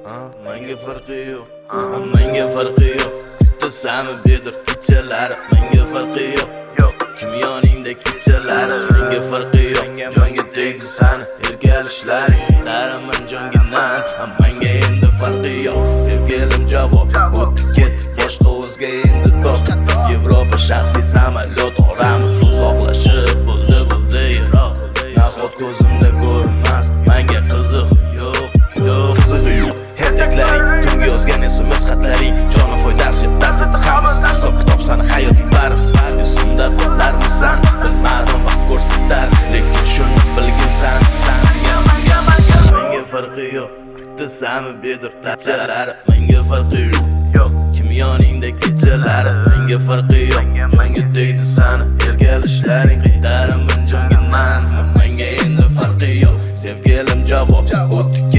Menga farqi yo'q, menga farqi yo'q. Kutasanmi bedir kechalari, menga farqi yo'q. Kim yoningda kechalari, menga farqi yo'q. Jonga tegdi sani ergalishlaring, daraman jonginan, menga endi farqi yo'q. Sevgilim javob, o'tdi ketdi boshqa o'zga endi do'st. Yevropa shaxsiy samolyot oramiz uzoqlashib bo'ldi yiroq. Nahot ko'zimda ko'rinmas, menga qizig'i yo'q. Qizig'i yo'q. Herdaklaring, tungi yozgan SMS xatlaring, jonim foydasi yo'q, dars edi hammasi. Hisob kitob sani hayoting baris. Yuzimda qotlarmisan, bilmadim vaqt ko'rsatar, lekin shuni bilginsan. Menga farqi yo'q, kutasanmi bedir kechalari, menga farqi yo'q. Kim yoningda kechalari, menga farqi yo'q. Jonga tegdi sani ergalishlaring, qaytaraman jonginan, menga endi farqi yo'q. Sevgilim javob, o'tdi